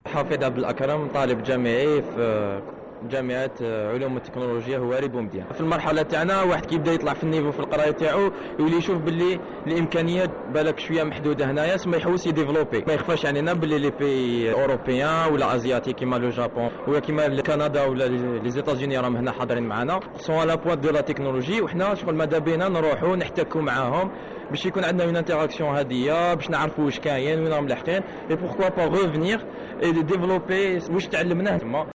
حفيظ عبد الأكرم، طالب جامعي في جامعة علوم التكنولوجيا هواري بومدين. في المرحلة تاعنا واحد كيبدا يطلع في النيفو في القراية تاعو، يولي يشوف باللي الامكانيات بالك شويه محدوده هنايا، سما يحوس يديفلوبي. ما يخفاش علينا باللي لي بي اوروبيان ولا ازياتيك كيما لو جابون ولا كيما كندا ولا لي زيتازوني راهم هنا حاضرين معنا سون على بوان دو لا تكنولوجي، وحنا شغل ماذا بينا نروحوا نحتكوا معاهم باش يكون عندنا اون انتراكسيون هاديه، باش نعرفوا واش كاين وين راهم لاحقين، اي بوركوا با ريفينير اي ديفلوبي واش تعلمناه تما.